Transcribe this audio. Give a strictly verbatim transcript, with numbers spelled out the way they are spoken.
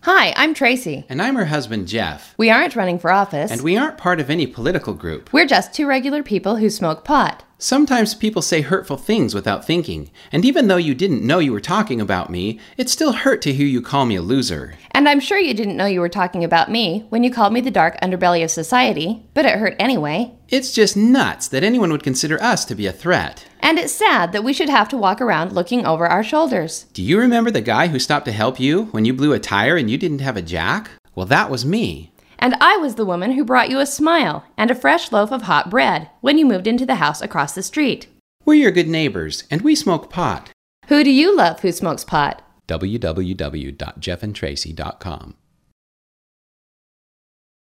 Hi, I'm Tracy. And I'm her husband, Jeff. We aren't running for office. And we aren't part of any political group. We're just two regular people who smoke pot. Sometimes people say hurtful things without thinking, and even though you didn't know you were talking about me, it still hurt to hear you call me a loser. And I'm sure you didn't know you were talking about me when you called me the dark underbelly of society, but it hurt anyway. It's just nuts that anyone would consider us to be a threat. And it's sad that we should have to walk around looking over our shoulders. Do you remember the guy who stopped to help you when you blew a tire and you didn't have a jack? Well, that was me. And I was the woman who brought you a smile and a fresh loaf of hot bread when you moved into the house across the street. We're your good neighbors, and we smoke pot. Who do you love who smokes pot? w w w dot jeff and tracy dot com